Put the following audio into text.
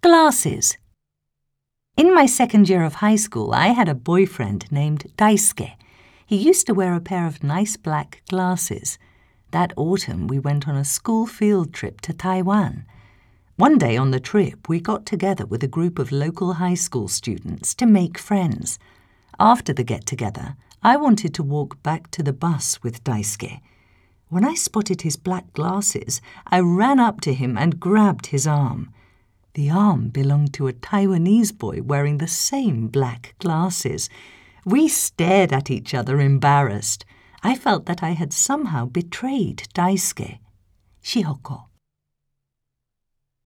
Glasses. In my second year of high school, I had a boyfriend named Daisuke. He used to wear a pair of nice black glasses. That autumn, we went on a school field trip to Taiwan. One day on the trip, we got together with a group of local high school students to make friends. After the get-together, I wanted to walk back to the bus with Daisuke. When I spotted his black glasses, I ran up to him and grabbed his arm. The arm belonged to a Taiwanese boy wearing the same black glasses. We stared at each other, embarrassed. I felt that I had somehow betrayed Daisuke. Shihoko.